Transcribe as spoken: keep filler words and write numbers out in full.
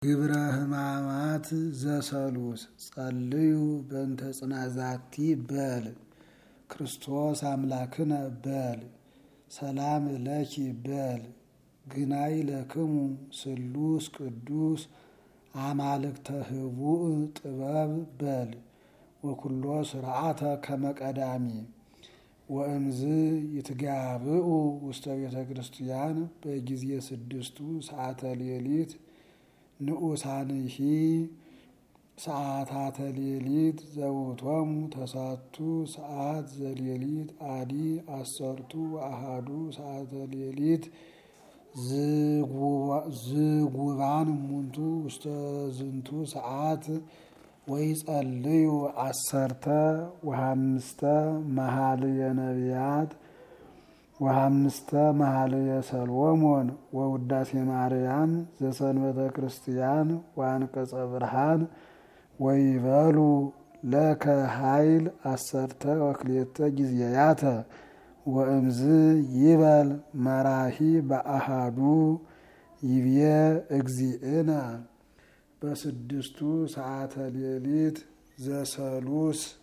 ግብረ ሕማማት ዘሰሉስ ጸልዩ በእንተ ጽናዛቲ በል ክርስቶስ አምላክነ በል ሰላም ለኪ በል ግናይ ለክሙ ስሉስ ቅዱስ አማልክተ ህቡእ ጥበብ በል ወኩሎ ስርዓተ ከመቀዳሚ ወእምዝ ይትጋብኡ ውስተ ቤተ ክርስቲያን በጊዜ ስድስቱ ሰዓተ ሌሊት ንዑሳንሂ ሰዓታተ ሌሊት ዘውቶሙ ተሳቱ ሰዓት ዘሌሊት አዲ አሰርቱ አሃዱ ሰዓተ ሌሊት ዝጉባን ሙንቱ ውስተ ዝንቱ ሰዓት ወይ ጸልዩ አሰርተ ወሃምስተ መኃልየ ነቢያት ወሃምስተ መኃልየ ሰሎሞን ወውዳሴ ማርያም ዘሰንበተ ክርስቲያን ወአንቀጸ ብርሃን ወይበሉ ለከ ኃይል አሰርተ ወክልኤተ ጊዜያተ ወእምዝ ይበል መራሂ በአሃዱ ይብየ እግዚእነ በስድስቱ ሰዓተ ሌሊት ዘሰሉስ